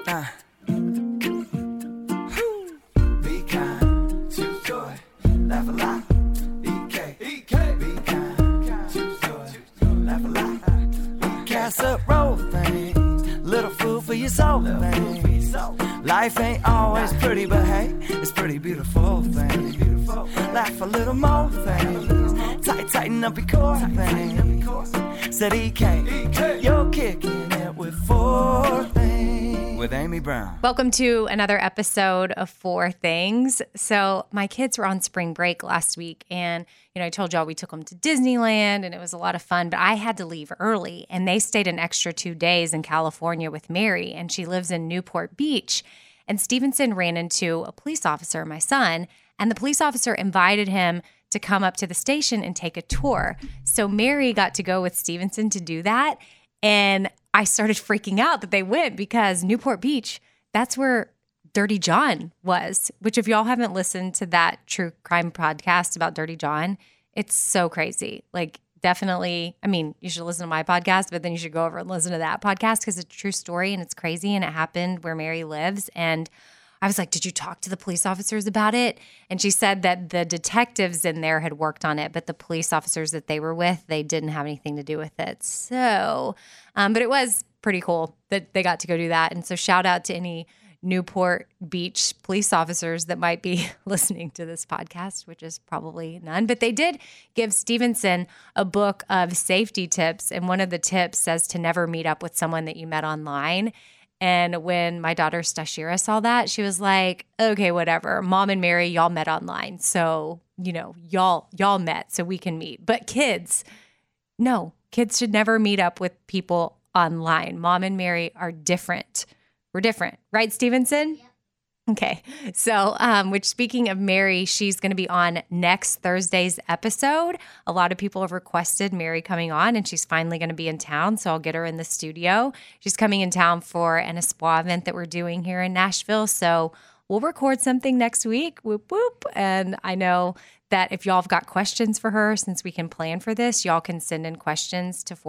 Be kind, choose joy, laugh a lot. Be kind, choose joy, laugh a lot. Casserole things, little food for your soul things. Life ain't always pretty, but hey, it's pretty beautiful things. Laugh a little more things, tighten up your core things. Said EK, you're kicking it with 4 things with Amy Brown. Welcome to another episode of 4 Things. So my kids were on spring break last week, and I told y'all we took them to Disneyland, and it was a lot of fun, but I had to leave early, and they stayed an extra 2 days in California with Mary, and she lives in Newport Beach. And Stevenson ran into a police officer, my son, and the police officer invited him to come up to the station and take a tour. So Mary got to go with Stevenson to do that. And I started freaking out that they went because Newport Beach, that's where Dirty John was, which if y'all haven't listened to that true crime podcast about Dirty John, it's so crazy. Like definitely, you should listen to my podcast, but then you should go over and listen to that podcast because it's a true story and it's crazy and it happened where Mary lives. And I was like, did you talk to the police officers about it? And she said that the detectives in there had worked on it, but the police officers that they were with, they didn't have anything to do with it. So, but it was pretty cool that they got to go do that. And so shout out to any Newport Beach police officers that might be listening to this podcast, which is probably none. But they did give Stevenson a book of safety tips. And one of the tips says to never meet up with someone that you met online. And when my daughter Stashira saw that, she was like, okay, whatever. Mom and Mary, y'all met online. So, y'all met so we can meet. But kids, no, kids should never meet up with people online. Mom and Mary are different. We're different. Right, Stevenson? Yep. Okay. So, which speaking of Mary, she's going to be on next Thursday's episode. A lot of people have requested Mary coming on, and she's finally going to be in town, so I'll get her in the studio. She's coming in town for an Espoir event that we're doing here in Nashville, so we'll record something next week. Whoop, whoop. And I know that if y'all have got questions for her, since we can plan for this, y'all can send in questions to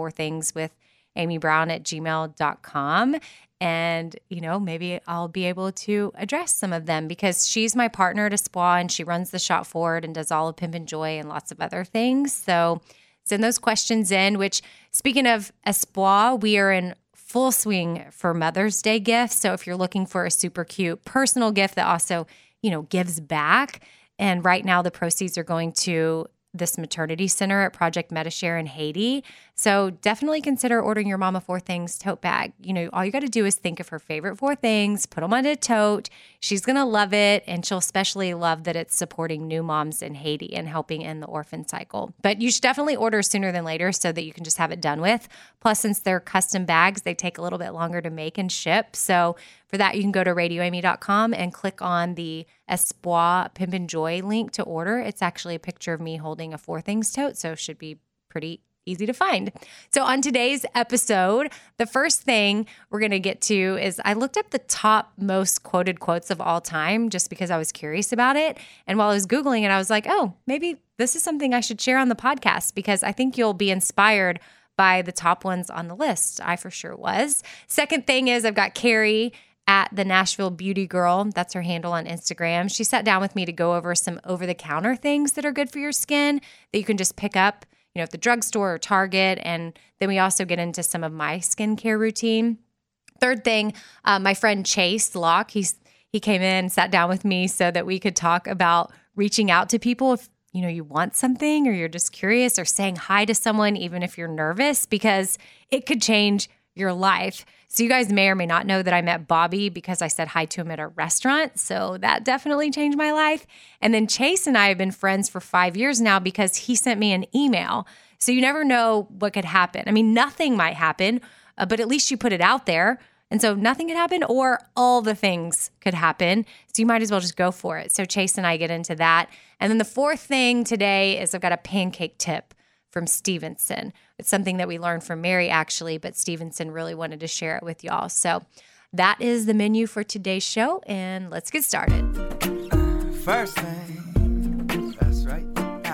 4thingswithamybrown@gmail.com. And, maybe I'll be able to address some of them because she's my partner at Espoir and she runs the shop forward and does all of Pimp and Joy and lots of other things. So send those questions in, which speaking of Espoir, we are in full swing for Mother's Day gifts. So if you're looking for a super cute personal gift that also, gives back. And right now the proceeds are going to this maternity center at Project Metashare in Haiti. So definitely consider ordering your Mama 4 Things tote bag. All you got to do is think of her favorite 4 things, put them on a tote. She's going to love it. And she'll especially love that it's supporting new moms in Haiti and helping end the orphan cycle. But you should definitely order sooner than later so that you can just have it done with. Plus, since they're custom bags, they take a little bit longer to make and ship. So for that, you can go to radioamy.com and click on the Espoir Pimp and Joy link to order. It's actually a picture of me holding a 4 Things tote, so it should be pretty easy to find. So on today's episode, the first thing we're going to get to is I looked up the top most quoted quotes of all time just because I was curious about it. And while I was Googling it, I was like, oh, maybe this is something I should share on the podcast because I think you'll be inspired by the top ones on the list. I for sure was. Second thing is I've got Carrie at the Nashville Beauty Girl. That's her handle on Instagram. She sat down with me to go over some over-the-counter things that are good for your skin that you can just pick up, at the drugstore or Target. And then we also get into some of my skincare routine. Third thing, my friend Chase Locke, he came in, sat down with me so that we could talk about reaching out to people if you want something or you're just curious or saying hi to someone, even if you're nervous, because it could change your life. So you guys may or may not know that I met Bobby because I said hi to him at a restaurant. So that definitely changed my life. And then Chase and I have been friends for 5 years now because he sent me an email. So you never know what could happen. Nothing might happen, but at least you put it out there. And so nothing could happen or all the things could happen. So you might as well just go for it. So Chase and I get into that. And then the fourth thing today is I've got a pancake tip from Stevenson. It's something that we learned from Mary, actually, but Stevenson really wanted to share it with y'all. So that is the menu for today's show, and let's get started. First thing, that's right.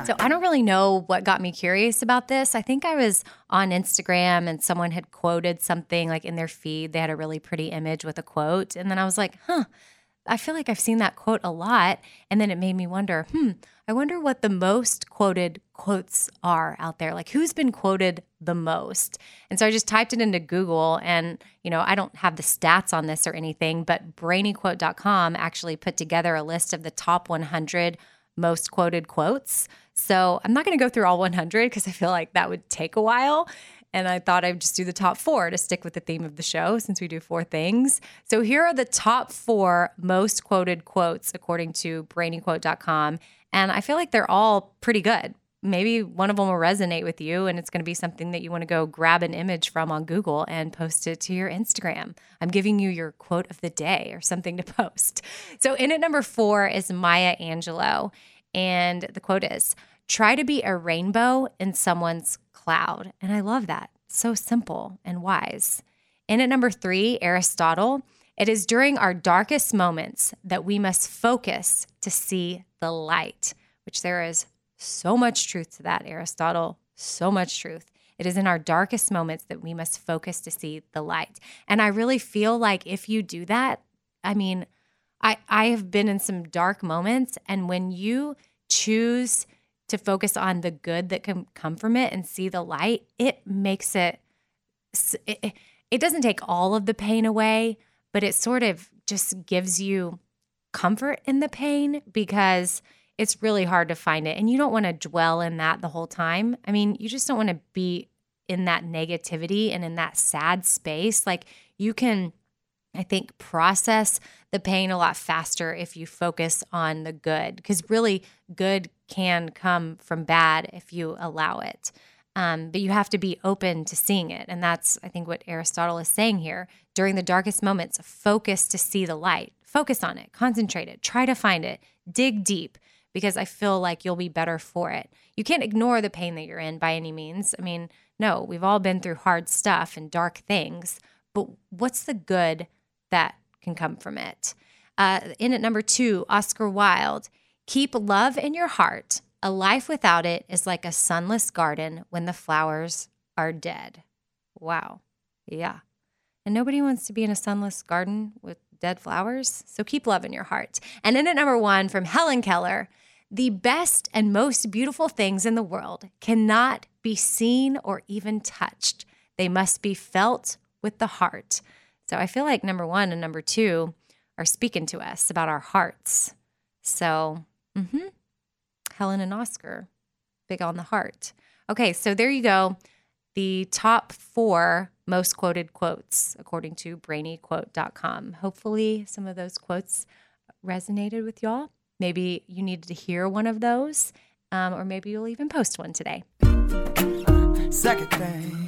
So I don't really know what got me curious about this. I think I was on Instagram and someone had quoted something like in their feed. They had a really pretty image with a quote. And then I was like, I feel like I've seen that quote a lot. And then it made me wonder, I wonder what the most quoted quotes are out there. Like who's been quoted the most? And so I just typed it into Google and, I don't have the stats on this or anything, but brainyquote.com actually put together a list of the top 100 most quoted quotes. So I'm not going to go through all 100 because I feel like that would take a while. And I thought I'd just do the top 4 to stick with the theme of the show since we do 4 things. So here are the top 4 most quoted quotes according to brainyquote.com. And I feel like they're all pretty good. Maybe one of them will resonate with you and it's going to be something that you want to go grab an image from on Google and post it to your Instagram. I'm giving you your quote of the day or something to post. So in at number 4 is Maya Angelou. And the quote is, "Try to be a rainbow in someone's cloud." And I love that. So simple and wise. In at number 3, Aristotle. "It is during our darkest moments that we must focus to see the light," which there is so much truth to that, Aristotle. So much truth. It is in our darkest moments that we must focus to see the light. And I really feel like if you do that, I have been in some dark moments, and when you choose to focus on the good that can come from it and see the light, it makes it doesn't take all of the pain away, but it sort of just gives you comfort in the pain because it's really hard to find it. And you don't want to dwell in that the whole time. I mean, you just don't want to be in that negativity and in that sad space. Like you can, I think, process the pain a lot faster if you focus on the good, because really good can come from bad if you allow it. But you have to be open to seeing it. And that's, I think, what Aristotle is saying here. During the darkest moments, focus to see the light. Focus on it. Concentrate it. Try to find it. Dig deep, because I feel like you'll be better for it. You can't ignore the pain that you're in by any means. I mean, no, we've all been through hard stuff and dark things. But what's the good that can come from it? In at number 2, Oscar Wilde. "Keep love in your heart. A life without it is like a sunless garden when the flowers are dead." Wow. Yeah. And nobody wants to be in a sunless garden with dead flowers. So keep love in your heart. And in at number 1 from Helen Keller. "The best and most beautiful things in the world cannot be seen or even touched. They must be felt with the heart." So I feel like number 1 and number 2 are speaking to us about our hearts. So, Helen and Oscar, big on the heart. Okay, so there you go. The top 4 most quoted quotes according to brainyquote.com. Hopefully some of those quotes resonated with y'all. Maybe you needed to hear one of those, or maybe you'll even post one today. Second thing.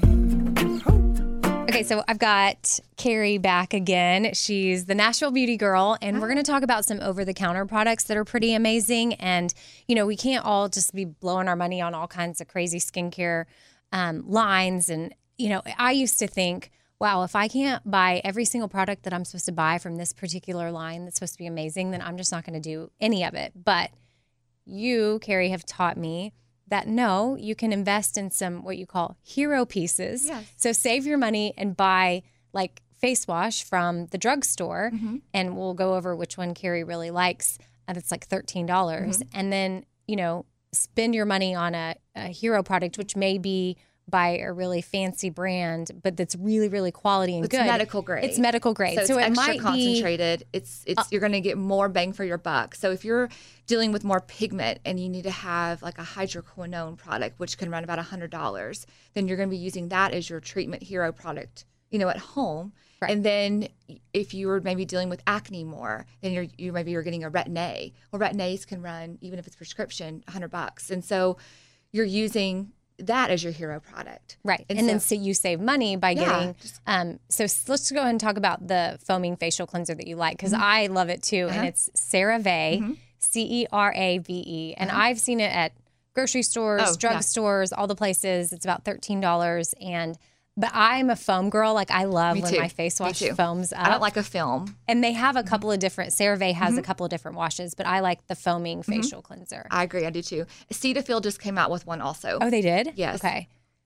Okay, so I've got Carrie back again. She's the Nashville Beauty Girl, and we're going to talk about some over-the-counter products that are pretty amazing. And, we can't all just be blowing our money on all kinds of crazy skincare lines. And, I used to think, wow, if I can't buy every single product that I'm supposed to buy from this particular line that's supposed to be amazing, then I'm just not going to do any of it. But you, Carrie, have taught me that no, you can invest in some what you call hero pieces. Yes. So save your money and buy like face wash from the drugstore, and we'll go over which one Carrie really likes. And it's like $13. And then, spend your money on a hero product, which may be by a really fancy brand, but that's really, really quality and good. It's medical grade. It's medical grade. So it it's might extra concentrated. It's you're going to get more bang for your buck. So if you're dealing with more pigment and you need to have like a hydroquinone product, which can run about $100, then you're going to be using that as your treatment hero product, at home. Right. And then if you're maybe dealing with acne more, then you're getting a Retin-A. Well, Retin-A's can run, even if it's prescription, $100. And so you're using that as your hero product. Right. And then so you save money by getting, so let's go ahead and talk about the foaming facial cleanser that you like, because I love it too. And it's CeraVe, CERAVE. And I've seen it at grocery stores, drugstores, all the places. It's about $13. And But I'm a foam girl. Like I love Me when too. my face Me wash too. foams up. I don't like a film. And they have a couple of different, CeraVe has a couple of different washes, but I like the foaming facial cleanser. I agree. I do too. Cetaphil just came out with one also. Oh, they did? Yes. Okay.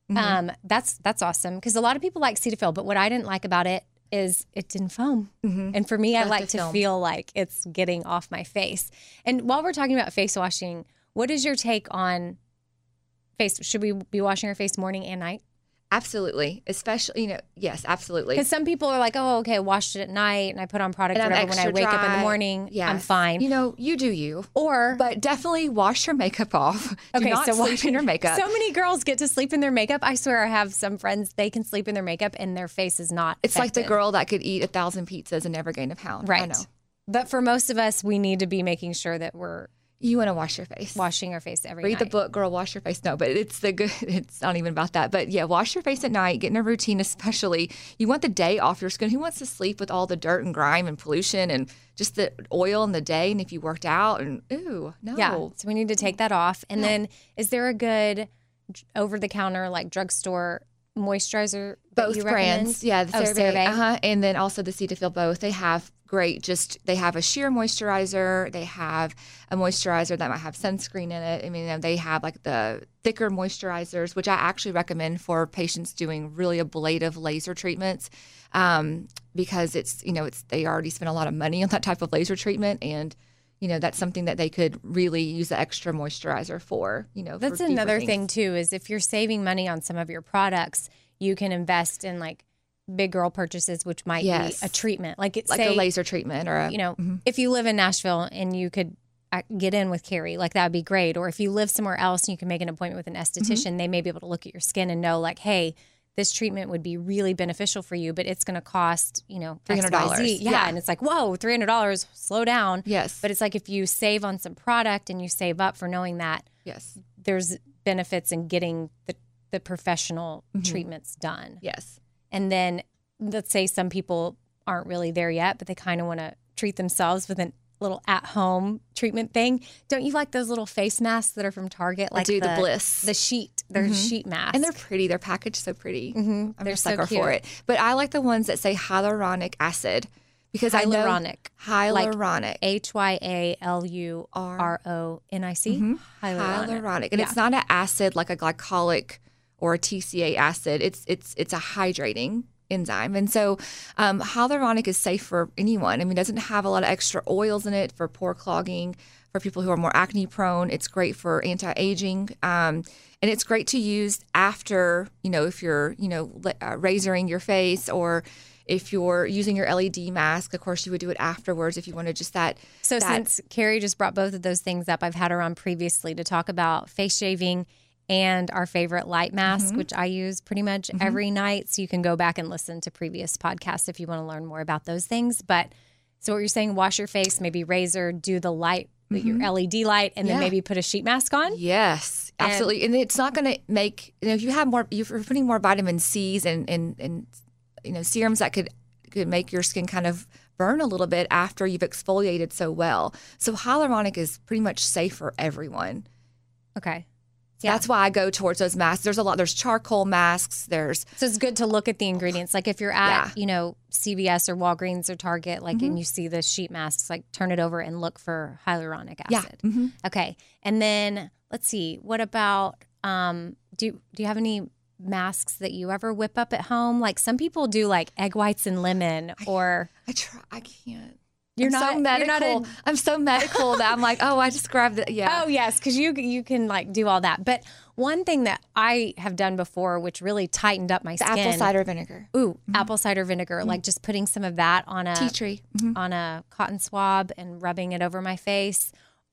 That's awesome. Because a lot of people like Cetaphil, but what I didn't like about it is it didn't foam. And for me, I like to film. feel like it's getting off my face. And while we're talking about face washing, what is your take on face? Should we be washing our face morning and night? Absolutely. Especially, yes, absolutely. Because some people are like, oh, okay, I washed it at night and I put on product or And I'm whatever. When I extra wake up in the dry. morning, Yes. I'm fine. You do you. Or But definitely wash your makeup off. Do not sleep in your makeup. So many girls get to sleep in their makeup. I swear I have some friends, they can sleep in their makeup and their face is not It's like the affected. girl that could eat 1,000 pizzas and never gain a pound. I Right. know. But for most of us, we need to be making sure that we're You want to wash your face. washing our face every Read night. the book, girl, wash your face. No, but it's not even about that. But yeah, wash your face at night, get in a routine, especially. You want the day off your skin. Who wants to sleep with all the dirt and grime and pollution and just the oil in the day? And if you worked out and no. Yeah. So we need to take that off. And then is there a good over-the-counter, like drugstore moisturizer that Both you recommend? brands. Yeah, the CeraVe. And then also the Cetaphil, both. They have great, they have a sheer moisturizer. They have a moisturizer that might have sunscreen in it. I mean, they have like the thicker moisturizers, which I actually recommend for patients doing really ablative laser treatments because they already spend a lot of money on that type of laser treatment. And that's something that they could really use the extra moisturizer for, That's for deeper another things. thing too, is if you're saving money on some of your products, you can invest in like big girl purchases, which might Yes. be a treatment. Like Like a laser treatment or if you live in Nashville and you could get in with Carrie, like that would be great. Or if you live somewhere else and you can make an appointment with an esthetician, they may be able to look at your skin and know like, hey, this treatment would be really beneficial for you, but it's going to cost, $300. XYZ. Yeah. And it's like, whoa, $300, slow down. Yes. But it's like if you save on some product and you save up for knowing that yes. there's benefits in getting the professional treatments done. Yes. And then let's say some people aren't really there yet, but they kind of want to treat themselves with a little at-home treatment thing. Don't you like those little face masks that are from Target? Like do the Bliss. The sheet. They're sheet masks. And they're pretty. They're packaged so pretty. I'm They're a so sucker cute. for it. But I like the ones that say hyaluronic acid because I know Hyaluronic. hyaluronic. HYALURONIC. Hyaluronic. And it's not an acid like a glycolic or a TCA acid. It's a hydrating enzyme. And so hyaluronic is safe for anyone. I mean, it doesn't have a lot of extra oils in it for pore clogging, for people who are more acne prone. It's great for anti-aging. And it's great to use after, if you're, razoring your face or if you're using your LED mask. Of course, you would do it afterwards if you wanted just that. So since Carrie just brought both of those things up, I've had her on previously to talk about face shaving and our favorite light mask, which I use pretty much every night. So you can go back and listen to previous podcasts if you want to learn more about those things. But so what you're saying, wash your face, maybe razor, do the light, your LED light, and then maybe put a sheet mask on? Yes, absolutely. And it's not going to make, if you have more, if you're putting more vitamin C's and serums that could make your skin kind of burn a little bit after you've exfoliated so well. So hyaluronic is pretty much safe for everyone. Okay. That's why I go towards those masks. There's charcoal masks. So it's good to look at the ingredients. Like if you're at, CVS or Walgreens or Target, like, and you see the sheet masks, like turn it over and look for hyaluronic acid. Yeah. Okay. And then let's see, what about, do you have any masks that you ever whip up at home? Like some people do like egg whites and lemon or. I can't. You're I'm not so medical. I'm so medical that I'm like, oh, I just grabbed it. Yeah. Oh, yes, because you can like do all that. But one thing that I have done before, which really tightened up my skin. Apple cider vinegar. Ooh, apple cider vinegar. Like just putting some of that on a Tea tree. on a cotton swab and rubbing it over my face.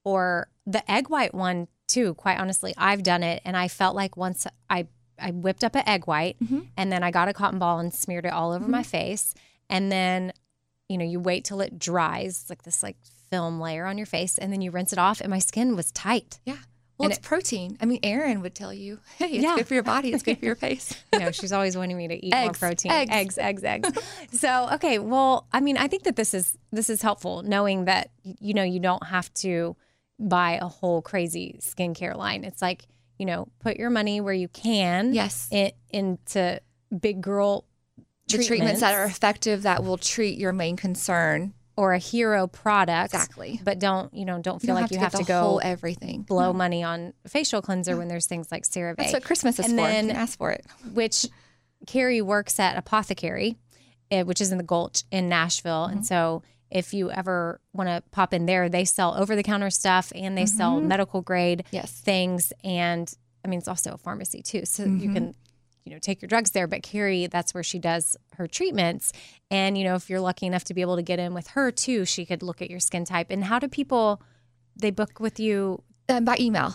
Or the egg white one too, quite honestly. I've done it and I felt like once I whipped up an egg white and then I got a cotton ball and smeared it all over my face. And then you wait till it dries, like this film layer on your face, and then you rinse it off, and my skin was tight. Yeah. Well, it's protein. I mean, Erin would tell you, hey, it's good for your body. It's good for your face. She's always wanting me to eat more protein. Eggs. Eggs. So, okay. Well, I mean, I think that this is helpful knowing that, you don't have to buy a whole crazy skincare line. It's like, put your money where you can. Yes. Into big girl The treatments that are effective that will treat your main concern. or a hero product. Exactly. But don't feel like you have to get the go whole everything. blow money on a facial cleanser when there's things like CeraVe. That's what Christmas is And for. then- You can ask for it. Which Carrie works at Apothecary, which is in the Gulch in Nashville. And so if you ever want to pop in there, they sell over-the-counter stuff and they sell medical grade Yes. things. And I mean, it's also a pharmacy too. So you can, take your drugs there. But Carrie, that's where she does her treatments. And, if you're lucky enough to be able to get in with her too, she could look at your skin type. And how do people, they book with you? By email,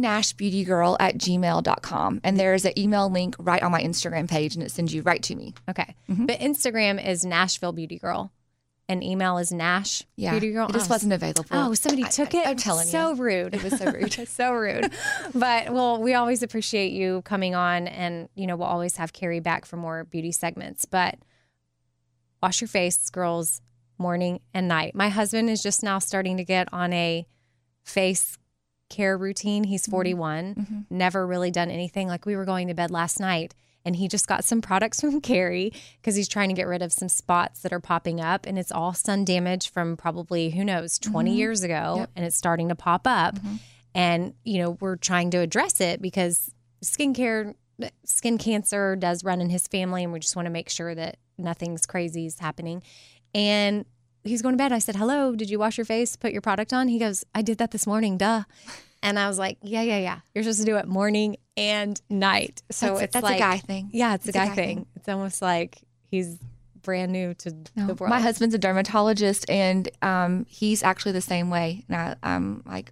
thenashbeautygirl@gmail.com. And there's an email link right on my Instagram page, and it sends you right to me. Okay. But Instagram is Nashville Beauty Girl and email is Nash Beauty Girl. It just wasn't available. Oh, somebody took it? I'm telling So you. rude. It was so rude. So rude. But, we always appreciate you coming on and, we'll always have Carrie back for more beauty segments. But wash your face, girls, morning and night. My husband is just now starting to get on a face care routine. He's 41, never really done anything. Like we were going to bed last night and he just got some products from Carrie because he's trying to get rid of some spots that are popping up. And it's all sun damage from probably, 20 years ago. Yep. And it's starting to pop up. And, we're trying to address it because skin cancer does run in his family. And we just want to make sure that nothing's crazy is happening. And he's going to bed. I said, hello, did you wash your face, put your product on? He goes, I did that this morning, duh. And I was like, yeah. You're supposed to do it morning and night. So that's a guy thing. Yeah, it's a guy thing. It's almost like he's brand new to the world. My husband's a dermatologist, and he's actually the same way. And I'm like,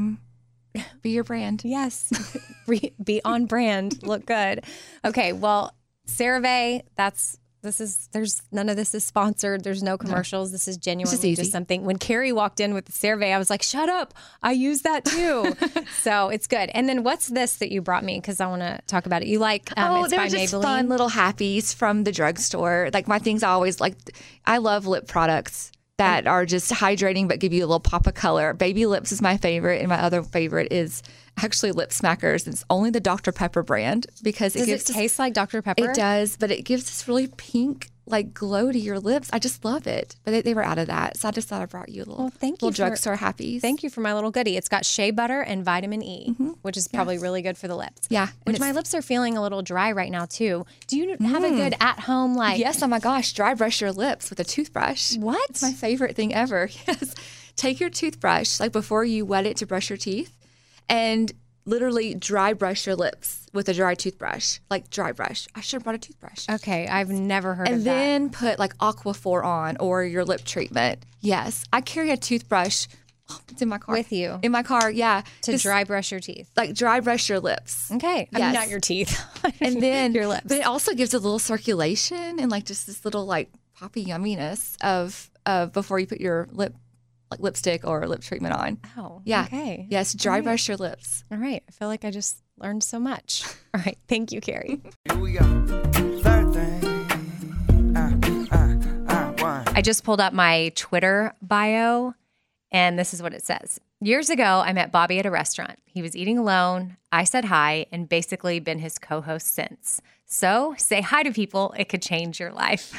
be your brand. Yes. Be on brand. Look good. Okay. Well, CeraVe, there's none of this is sponsored. There's no commercials. This is genuinely just something. When Carrie walked in with the CeraVe, I was like, shut up. I use that too. So it's good. And then what's this that you brought me? Because I want to talk about it. You like, it's by they're just Maybelline. fun little happies from the drugstore. Like my things I always like, I love lip products that are just hydrating but give you a little pop of color. Baby Lips is my favorite, and my other favorite is actually Lip Smackers. It's only the Dr. Pepper brand because Does it taste like Dr. Pepper? It does, but it gives this really pink glow to your lips. I just love it. But they were out of that, so I just thought I brought you a little, drugstore happies. Thank you for my little goodie. It's got shea butter and vitamin E, which is probably really good for the lips. Yeah. Which my lips are feeling a little dry right now too. Do you have a good at-home Yes, oh my gosh, dry brush your lips with a toothbrush. What? It's my favorite thing ever. Yes. Take your toothbrush, before you wet it to brush your teeth, and literally dry brush your lips with a dry toothbrush. Dry brush. I should have brought a toothbrush. Okay, I've never heard of And that. then put Aquaphor on or your lip treatment. Yes. I carry a toothbrush. Oh, it's in my car. With you? In my car, yeah. To dry brush your teeth. Dry brush your lips. Okay. I mean, not your teeth. And then your lips. But it also gives a little circulation and just this little poppy yumminess of before you put your lipstick or lip treatment on. Oh, yeah. Okay. Yes, dry brush your lips. All right. I feel like I just learned so much. All right. Thank you, Carrie. Here we go. Third thing. One. I just pulled up my Twitter bio, and this is what it says. Years ago, I met Bobby at a restaurant. He was eating alone. I said hi and basically been his co-host since. So say hi to people. It could change your life.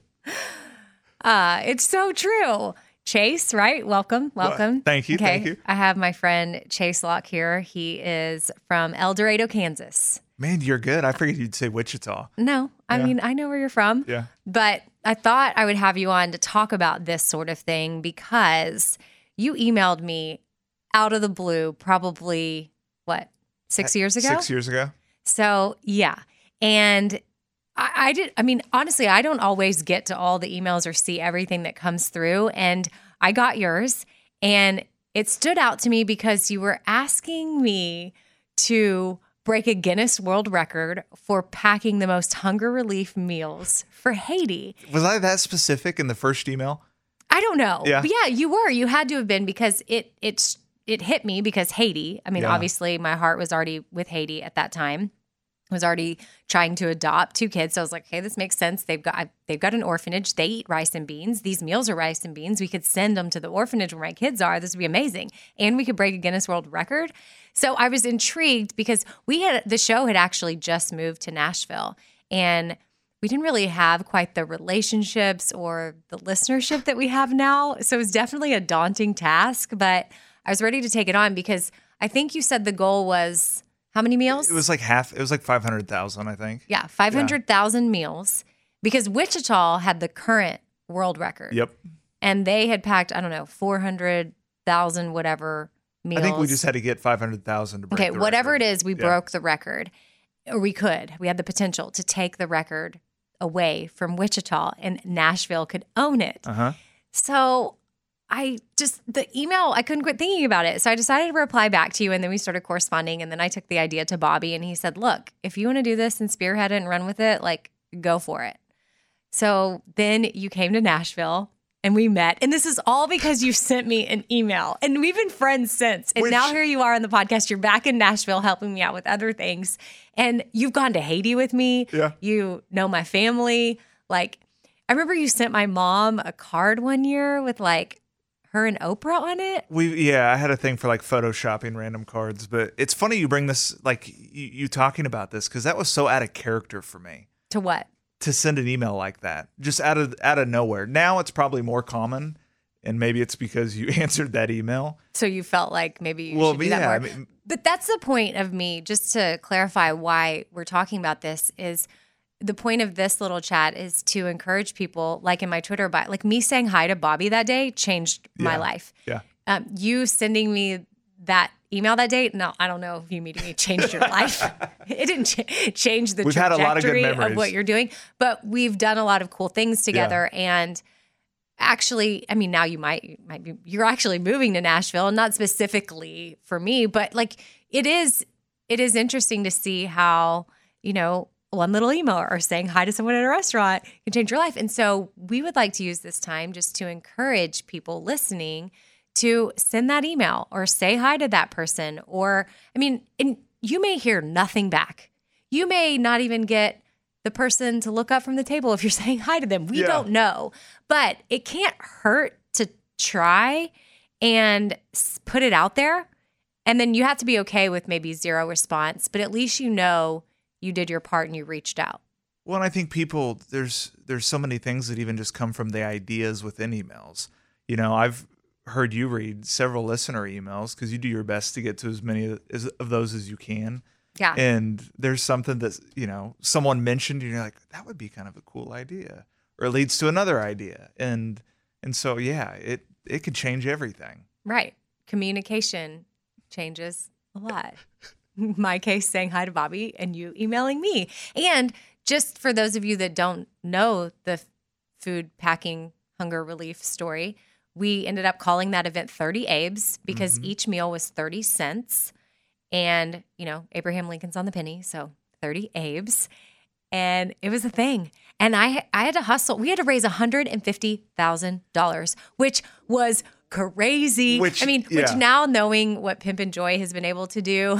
It's so true. Chase, right? Welcome. Thank you. Okay. Thank you. I have my friend Chase Locke here. He is from El Dorado, Kansas. Man, you're good. I figured you'd say Wichita. No, I mean, I know where you're from. Yeah. But I thought I would have you on to talk about this sort of thing because you emailed me out of the blue probably, 6 years ago? 6 years ago. So, yeah. And honestly, I don't always get to all the emails or see everything that comes through. And I got yours. And it stood out to me because you were asking me to break a Guinness World Record for packing the most hunger relief meals for Haiti. Was I that specific in the first email? I don't know. Yeah. But yeah, you were. You had to have been because it hit me because Haiti. I mean, Yeah. obviously my heart was already with Haiti at that time. I was already trying to adopt 2 kids. So I was like, hey, this makes sense. They've got an orphanage. They eat rice and beans. These meals are rice and beans. We could send them to the orphanage where my kids are. This would be amazing. And we could break a Guinness World Record. So I was intrigued because the show had actually just moved to Nashville. And we didn't really have quite the relationships or the listenership that we have now. So it was definitely a daunting task, but I was ready to take it on because I think you said the goal was how many meals? It was like half. It was like 500,000, I think. Yeah, 500,000 meals because Wichita had the current world record. Yep. And they had packed, I don't know, 400,000 whatever meals. I think we just had to get 500,000 to break the whatever record. it is, we broke the record. Or we could. We had the potential to take the record away from Wichita, and Nashville could own it. Uh-huh. So the email, I couldn't quit thinking about it. So I decided to reply back to you, and then we started corresponding, and then I took the idea to Bobby, and he said, look, if you want to do this and spearhead it and run with it, like, go for it. So then you came to Nashville, and we met. And this is all because you sent me an email. And we've been friends since. And now here you are on the podcast. You're back in Nashville helping me out with other things. And you've gone to Haiti with me. Yeah. You know my family. Like, I remember you sent my mom a card one year with like her and Oprah on it. I had a thing for like photoshopping random cards. But it's funny you bring this, like you talking about this, because that was so out of character for me. To what? To send an email like that, just out of nowhere. Now it's probably more common, and maybe it's because you answered that email. So you felt like maybe you should do that more. I mean, but that's the point of me, just to clarify why we're talking about this, is the point of this little chat is to encourage people, like in my Twitter bio, like me saying hi to Bobby that day changed my life. Yeah. You sending me that email that day, no, I don't know if you meeting me changed your life. It didn't change the We've had a lot of good trajectory memories of what you're doing, but we've done a lot of cool things together. And actually, I mean, now you might be, you're actually moving to Nashville, not specifically for me, but like it is interesting to see how, you know, one little email or saying hi to someone at a restaurant can change your life. And so we would like to use this time just to encourage people listening to send that email or say hi to that person. Or, I mean, and you may hear nothing back. You may not even get the person to look up from the table if you're saying hi to them. We don't know. But it can't hurt to try and put it out there. And then you have to be okay with maybe zero response, but at least you know you did your part and you reached out. Well, and I think people, there's so many things that even just come from the ideas within emails. You know, I've heard you read several listener emails because you do your best to get to as many of those as you can. Yeah. And there's something that, you know, someone mentioned and you're like, that would be kind of a cool idea. Or it leads to another idea. And so, yeah, it could change everything. Right. Communication changes a lot. My case, saying hi to Bobby and you emailing me. And just for those of you that don't know the food packing hunger relief story, we ended up calling that event 30 Abes because each meal was 30 cents. And, you know, Abraham Lincoln's on the penny, so 30 Abes. And it was a thing. And I had to hustle. We had to raise $150,000, which was crazy. Which now, knowing what Pimp and Joy has been able to do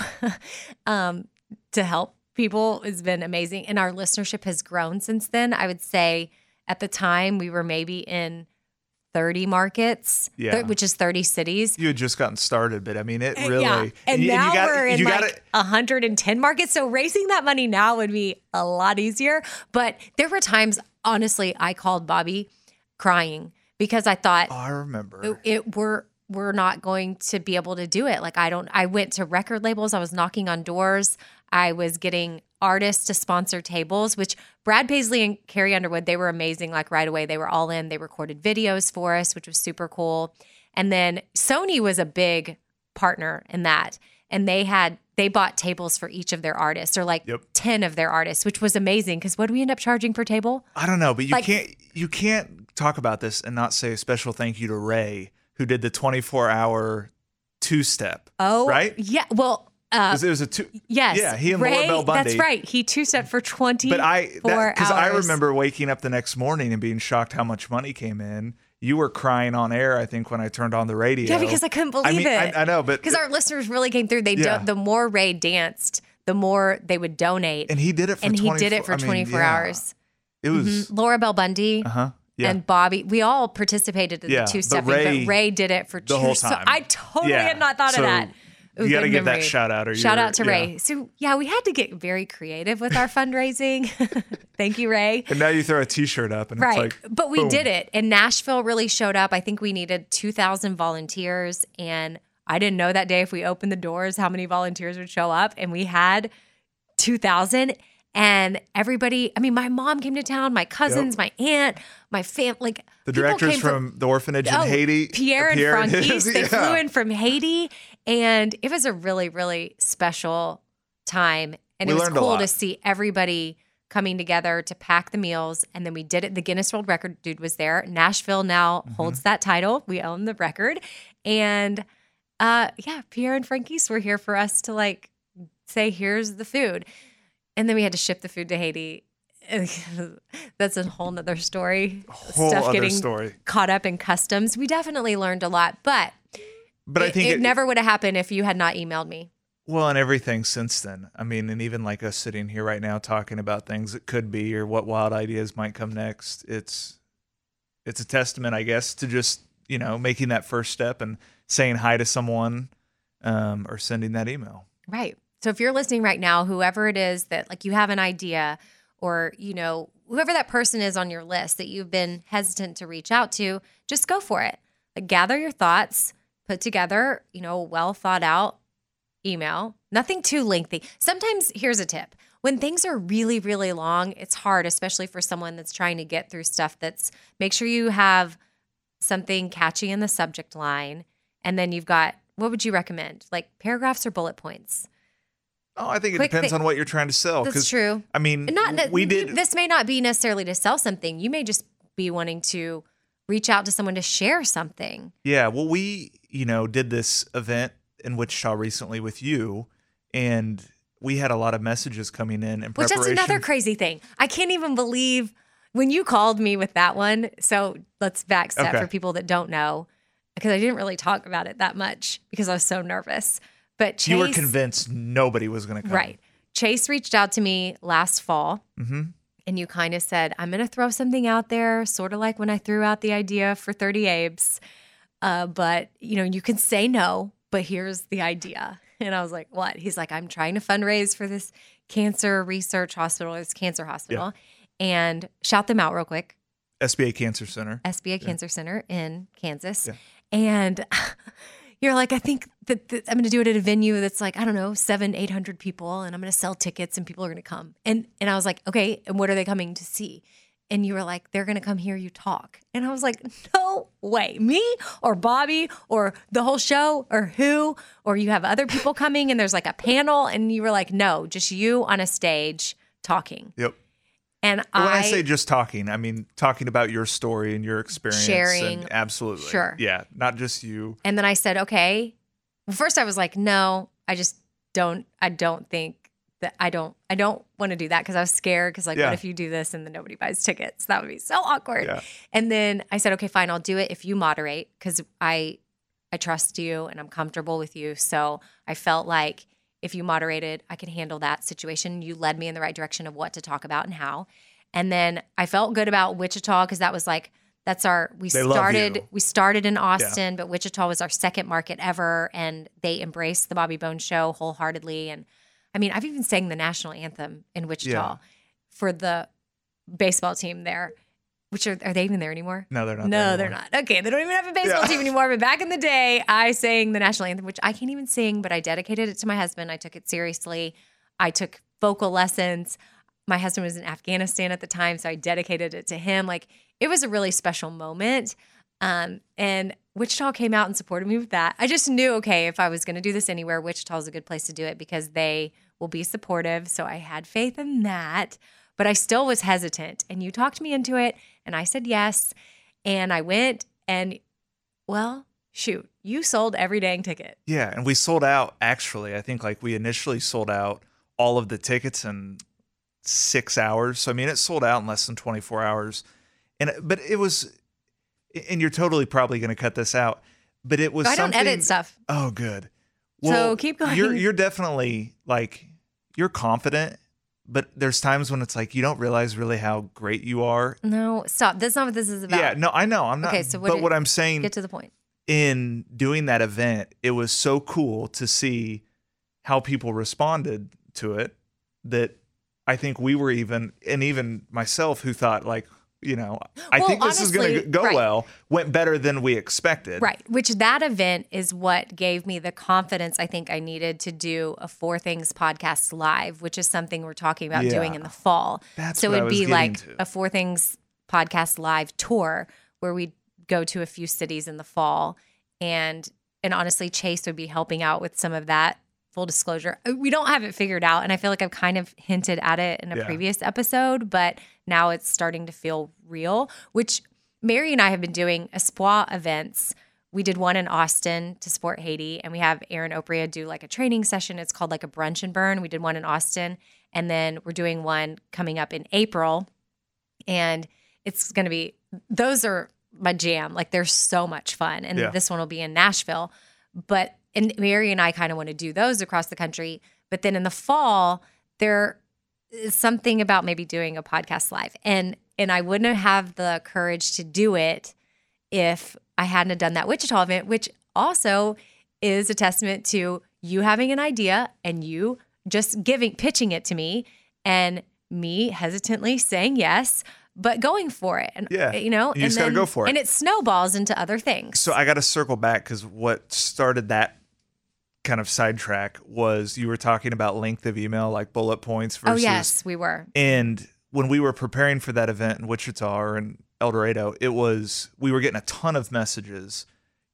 to help people has been amazing. And our listenership has grown since then. I would say at the time we were maybe in 30 markets, which is 30 cities. You had just gotten started, but I mean, it really. Yeah. And now we're in like 110 markets. So raising that money now would be a lot easier. But there were times, honestly, I called Bobby crying because I thought, I remember we're not going to be able to do it. Like I went to record labels. I was knocking on doors. I was getting artists to sponsor tables, which Brad Paisley and Carrie Underwood, they were amazing. Like right away, they were all in. They recorded videos for us, which was super cool. And then Sony was a big partner in that. And they bought tables for each of their artists, or like 10 of their artists, which was amazing. Because what do we end up charging per table? I don't know, but you can't talk about this and not say a special thank you to Ray, who did the 24-hour two-step. Oh, right? Yeah. Well, it was a two. Yes. Yeah, he and Ray, Laura Bell Bundy. That's right. He two-stepped for 24 hours. Because I remember waking up the next morning and being shocked how much money came in. You were crying on air, I think, when I turned on the radio. Yeah, because I couldn't believe it. I know, but because our listeners really came through. The more Ray danced, the more they would donate. And he did it for 24 hours. It was Laura Bell Bundy. And Bobby, we all participated in the two-stepping, but Ray did it for the whole time. So I totally had not thought of that. Ooh, You got to good give that memory. shout out. Or Shout you're- out to yeah. Ray. So yeah, we had to get very creative with our fundraising. Thank you, Ray. And now you throw a T-shirt up, and Right. it's like, But we boom. did it. And Nashville really showed up. I think we needed 2,000 volunteers. And I didn't know that day if we opened the doors how many volunteers would show up. And we had 2,000. And everybody, I mean, my mom came to town, my cousins, my aunt, my family. Like, The people directors came from the orphanage in Haiti, Pierre and Franquise, they yeah. flew in from Haiti. And it was a really, really special time. And We it was learned a cool lot. to see everybody coming together to pack the meals. And then we did it. The Guinness World Record dude was there. Nashville now holds that title. We own the record. And yeah, Pierre and Franquise were here for us to like say, here's the food. And then we had to ship the food to Haiti. That's a whole nother story. Whole other story. Caught up in customs. We definitely learned a lot, but But I think it never would have happened if you had not emailed me. Well, and everything since then. I mean, and even like us sitting here right now talking about things that could be or what wild ideas might come next. It's a testament, I guess, to just, making that first step and saying hi to someone or sending that email. Right. So if you're listening right now, whoever it is that like you have an idea or, whoever that person is on your list that you've been hesitant to reach out to, just go for it. Like gather your thoughts, put together, a well thought out email, nothing too lengthy. Sometimes here's a tip. When things are really, really long, it's hard, especially for someone that's trying to get through stuff make sure you have something catchy in the subject line. And then you've got, what would you recommend? Like paragraphs or bullet points? Oh, I think it Quick depends thing- on what you're trying to sell. That's 'cause, true. I mean, This may not be necessarily to sell something. You may just be wanting to reach out to someone to share something. Yeah, well, we, did this event in Wichita recently with you, and we had a lot of messages coming in Which preparation. that's another crazy thing. I can't even believe when you called me with that one. So let's backstep Okay. for people that don't know, because I didn't really talk about it that much because I was so nervous. But Chase, You were convinced nobody was going to come. right? Chase reached out to me last fall, and you kind of said, "I'm going to throw something out there, sort of like when I threw out the idea for 30 Abes, but you can say no, but here's the idea." And I was like, "What?" He's like, "I'm trying to fundraise for this cancer research hospital, this cancer hospital, and shout them out real quick." SBA Cancer Center. SBA Cancer Center in Kansas. Yeah. And you're like, I think that I'm going to do it at a venue that's like, I don't know, 700-800 people, and I'm going to sell tickets and people are going to come. And I was like, okay, and what are they coming to see? And you were like, they're going to come hear you talk. And I was like, no way. Me or Bobby or the whole show or who? Or you have other people coming and there's like a panel. And you were like, no, just you on a stage talking. Yep. And When I say just talking, I mean talking about your story and your experience. Sharing. And absolutely. Sure. Yeah, not just you. And then I said, okay. Well, first I was like, no, I don't want to do that because I was scared because like, Yeah. what if you do this and then nobody buys tickets? That would be so awkward. Yeah. And then I said, okay, fine, I'll do it if you moderate because I trust you and I'm comfortable with you. So I felt like if you moderated, I could handle that situation. You led me in the right direction of what to talk about and how. And then I felt good about Wichita because that was like, we They love you. started in Austin, but Wichita was our second market ever. And they embraced the Bobby Bones show wholeheartedly. And I mean, I've even sang the national anthem in Wichita Yeah. for the baseball team there, which are they even there anymore? No, they're not. No, there they're anymore. not. Okay, they don't even have a baseball Yeah. team anymore. But back in the day, I sang the national anthem, which I can't even sing, but I dedicated it to my husband. I took it seriously. I took vocal lessons. My husband was in Afghanistan at the time, so I dedicated it to him. Like, it was a really special moment. And Wichita came out and supported me with that. I just knew, okay, if I was going to do this anywhere, Wichita is a good place to do it because they will be supportive. So I had faith in that, but I still was hesitant. And you talked me into it, and I said yes. And I went, and well, shoot, you sold every dang ticket. Yeah, and we sold out. Actually, I think like we initially sold out all of the tickets in 6 hours. So I mean, it sold out in less than 24 hours. But it was, and you're totally probably going to cut this out. But it was. I don't something, edit stuff. Oh, good. So keep going. You're definitely like you're confident, but there's times when it's like you don't realize really how great you are. No, stop. That's not what this is about. Yeah, no, I know. I'm not. Okay, so but what I'm saying, get to the point. in doing that event, it was so cool to see how people responded to it that I think we were even myself who thought like, I Well, think this is going to honestly, go right. well, went better than we expected. Right. Which that event is what gave me the confidence I think I needed to do a Four Things podcast live, which is something we're talking about Yeah. doing in the fall. That's so what I it'd was be getting like to. a Four Things podcast live tour where we go to a few cities in the fall. And honestly, Chase would be helping out with some of that. Full disclosure, we don't have it figured out. And I feel like I've kind of hinted at it in a Yeah. previous episode, but now it's starting to feel real, which Mary and I have been doing Espoir events. We did one in Austin to support Haiti, and we have Aaron Opria do like a training session. It's called like a brunch and burn. We did one in Austin, and then we're doing one coming up in April. And it's going to be, those are my jam. Like they're so much fun. And Yeah. this one will be in Nashville. And Mary and I kind of want to do those across the country. But then in the fall, there is something about maybe doing a podcast live. And I wouldn't have the courage to do it if I hadn't done that Wichita event, which also is a testament to you having an idea and you just pitching it to me and me hesitantly saying yes, but going for it. And, Yeah. You and just gotta go for it. And it snowballs into other things. So I got to circle back because what started that kind of sidetrack was you were talking about length of email, like bullet points versus. Oh, yes, we were. And when we were preparing for that event in Wichita or in El Dorado, we were getting a ton of messages,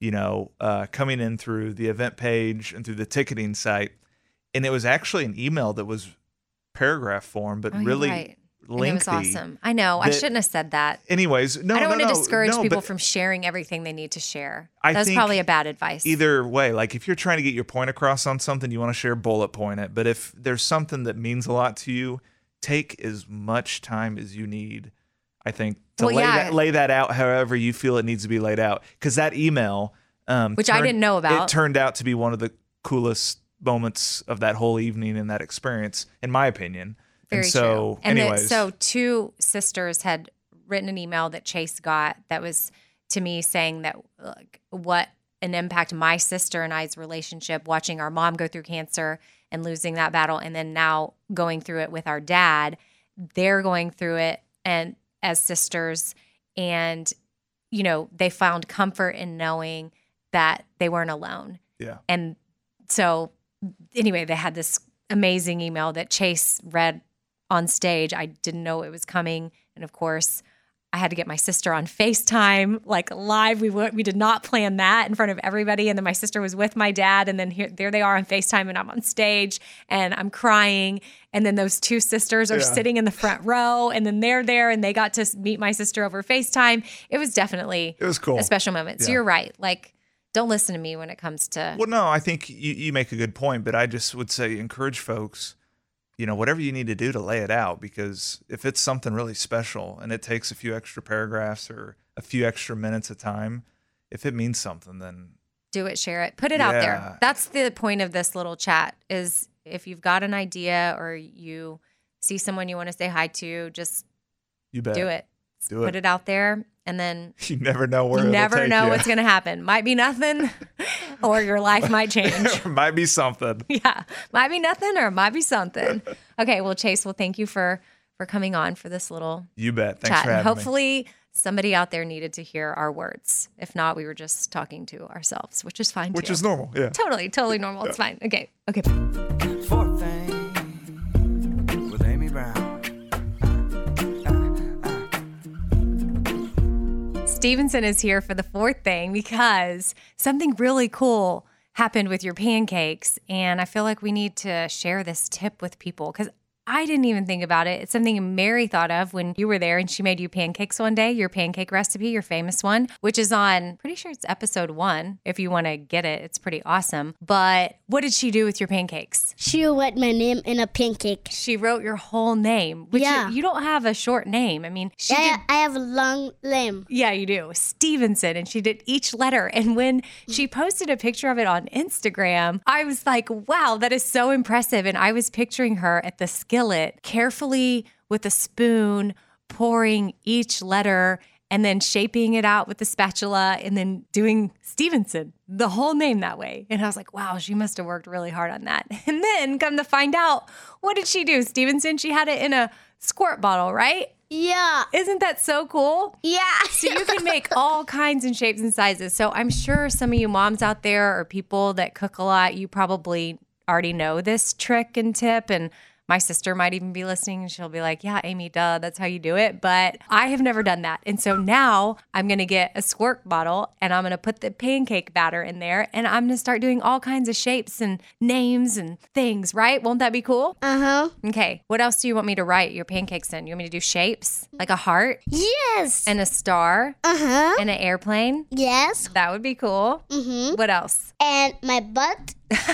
coming in through the event page and through the ticketing site. And it was actually an email that was paragraph form, but Oh, you're really right. And lengthy. it was awesome. I know. I that- shouldn't have said that. Anyways, no, I don't no, want to no, discourage no, people but from sharing everything they need to share. I That's think probably a bad advice. Either way, like if you're trying to get your point across on something, you want to share bullet point it. But if there's something that means a lot to you, take as much time as you need, I think, to Well, yeah. lay that out however you feel it needs to be laid out. Because that email, Which I didn't know about. It turned out to be one of the coolest moments of that whole evening and that experience, in my opinion. Very and so, true. And anyways, so two sisters had written an email that Chase got that was to me saying that what an impact my sister and I's relationship, watching our mom go through cancer and losing that battle, and then now going through it with our dad. They're going through it and as sisters, and they found comfort in knowing that they weren't alone. yeah. And so anyway, they had this amazing email that Chase read on stage. I didn't know it was coming. And of course, I had to get my sister on FaceTime, like live. We did not plan that in front of everybody. And then my sister was with my dad. And then there they are on FaceTime and I'm on stage and I'm crying. And then those two sisters are Yeah. sitting in the front row and then they're there and they got to meet my sister over FaceTime. It was definitely It was cool. a special moment. So Yeah. you're right. Like, don't listen to me when it comes to Well, no, I think you make a good point, but I just would say encourage folks, whatever you need to do to lay it out, because if it's something really special and it takes a few extra paragraphs or a few extra minutes of time, if it means something, then do it, share it, put it out Yeah. there. That's the point of this little chat is if you've got an idea or you see someone you want to say hi to, just you bet. do it. Do Put it. it out there and then You never know where you it'll never take know you. what's going to happen. Might be nothing or your life might change. Might be something. Yeah. Might be nothing or it might be something. Okay. Well, Chase, thank you for coming on for this little You bet. Thanks chat. for And having me. hopefully somebody out there needed to hear our words. If not, we were just talking to ourselves, which is fine Which too. is normal. Yeah. Totally normal. It's fine. Okay. Fourth thing with Amy Brown. Stevenson is here for the fourth thing because something really cool happened with your pancakes. And I feel like we need to share this tip with people because I didn't even think about it. It's something Mary thought of when you were there and she made you pancakes one day, your pancake recipe, your famous one, which is on, pretty sure it's episode 1. If you want to get it, it's pretty awesome. But what did she do with your pancakes? She wrote my name in a pancake. She wrote your whole name, which Yeah. you don't have a short name. I mean, she did. I have a long name. Yeah, you do. Stevenson. And she did each letter. And when she posted a picture of it on Instagram, I was like, wow, that is so impressive. And I was picturing her at the skillet, carefully with a spoon, pouring each letter and then shaping it out with the spatula and then doing Stevenson, the whole name that way. And I was like, wow, she must have worked really hard on that. And then come to find out, what did she do? Stevenson, she had it in a squirt bottle, right? Yeah. Isn't that so cool? Yeah. So you can make all kinds and shapes and sizes. So I'm sure some of you moms out there or people that cook a lot, you probably already know this trick and tip. And my sister might even be listening and she'll be like, yeah, Amy, duh, that's how you do it. But I have never done that. And so now I'm going to get a squirt bottle and I'm going to put the pancake batter in there and I'm going to start doing all kinds of shapes and names and things, right? Won't that be cool? Uh-huh. Okay. What else do you want me to write your pancakes in? You want me to do shapes? Like a heart Yes. and a star Uh-huh. and an airplane? Yes. That would be cool. Mm-hmm. What else? And my butt.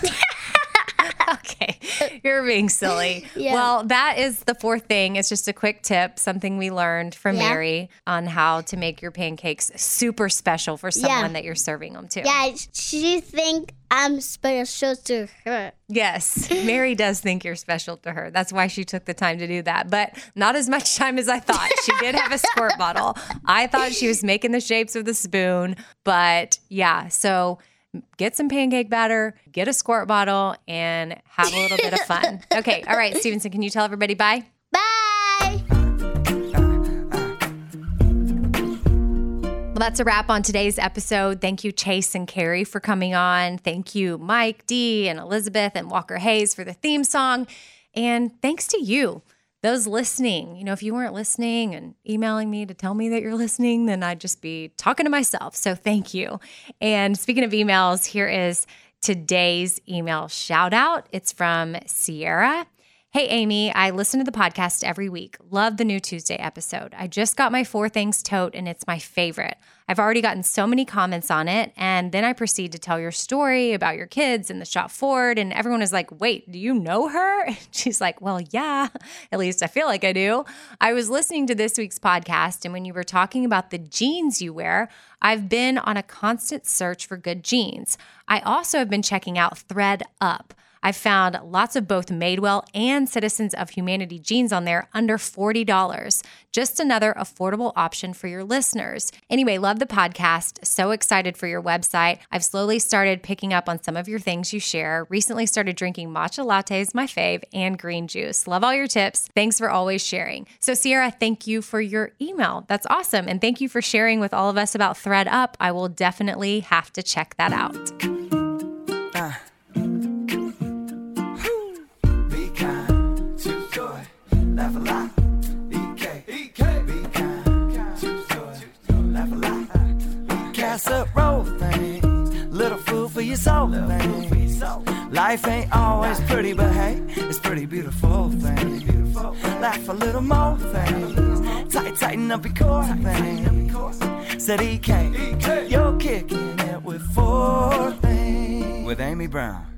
Okay, you're being silly. Yeah. Well, that is the fourth thing. It's just a quick tip, something we learned from Yeah. Mary on how to make your pancakes super special for someone that you're serving them to. Yeah, she think I'm special to her. Yes, Mary does think you're special to her. That's why she took the time to do that, but not as much time as I thought. She did have a squirt bottle. I thought she was making the shapes with a spoon, but yeah, so get some pancake batter, get a squirt bottle, and have a little bit of fun. Okay. All right, Stevenson, can you tell everybody bye? Bye. Well, that's a wrap on today's episode. Thank you, Chase and Carrie, for coming on. Thank you, Mike, Dee, and Elizabeth, and Walker Hayes for the theme song. And thanks to you, those listening. You know, if you weren't listening and emailing me to tell me that you're listening, then I'd just be talking to myself. So thank you. And speaking of emails, here is today's email shout out. It's from Sierra. Hey, Amy, I listen to the podcast every week. Love the new Tuesday episode. I just got my 4 Things tote and it's my favorite. I've already gotten so many comments on it. And then I proceed to tell your story about your kids and the shop forward. And everyone is like, wait, do you know her? And she's like, well, yeah, at least I feel like I do. I was listening to this week's podcast. And when you were talking about the jeans you wear, I've been on a constant search for good jeans. I also have been checking out ThredUp. I've found lots of both Madewell and Citizens of Humanity jeans on there under $40. Just another affordable option for your listeners. Anyway, love the podcast. So excited for your website. I've slowly started picking up on some of your things you share. Recently started drinking matcha lattes, my fave, and green juice. Love all your tips. Thanks for always sharing. So Sierra, thank you for your email. That's awesome. And thank you for sharing with all of us about ThredUp. I will definitely have to check that out. Laugh a lot. EK. Be kind. Choose joy. Laugh a lot. Casserole things. Little food for your soul things. Life ain't always pretty, but hey, it's pretty beautiful things. Laugh a little more things. Tighten up your core things. Said EK. You're kicking it with 4 things. With Amy Brown.